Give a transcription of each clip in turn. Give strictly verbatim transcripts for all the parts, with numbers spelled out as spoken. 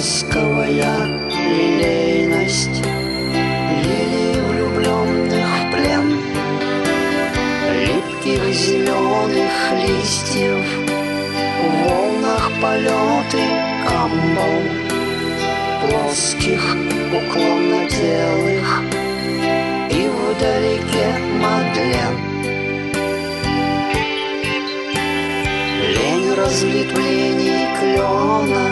ласковая лилейность лилий, влюбленных в плен, липких зеленых листьев, в волнах полеты камбал, плоских уклонноделых и вдалеке Мадлен. Лень разветвлений клена,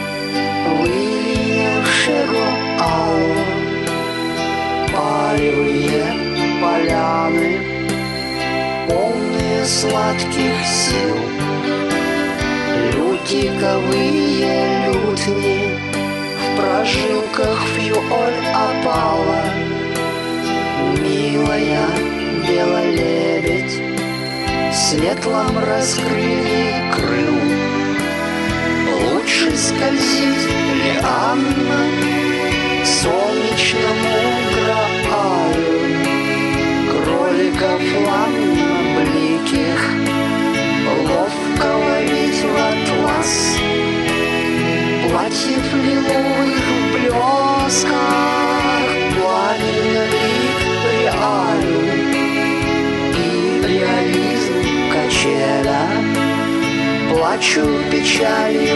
вылинявшего алло, палевые поляны, полные сладких сил, лютиковые лютни в прожилках фиоль опала, милая белолебедь в светлом раскрытии крыл. Лучше скользить ли Анна к солнечному Граалю, кроликов ламно-бликих ловко ловить в атлас, платьев лиловых в блесках, пламенно лик реалю и реализм качеля. Плачу печали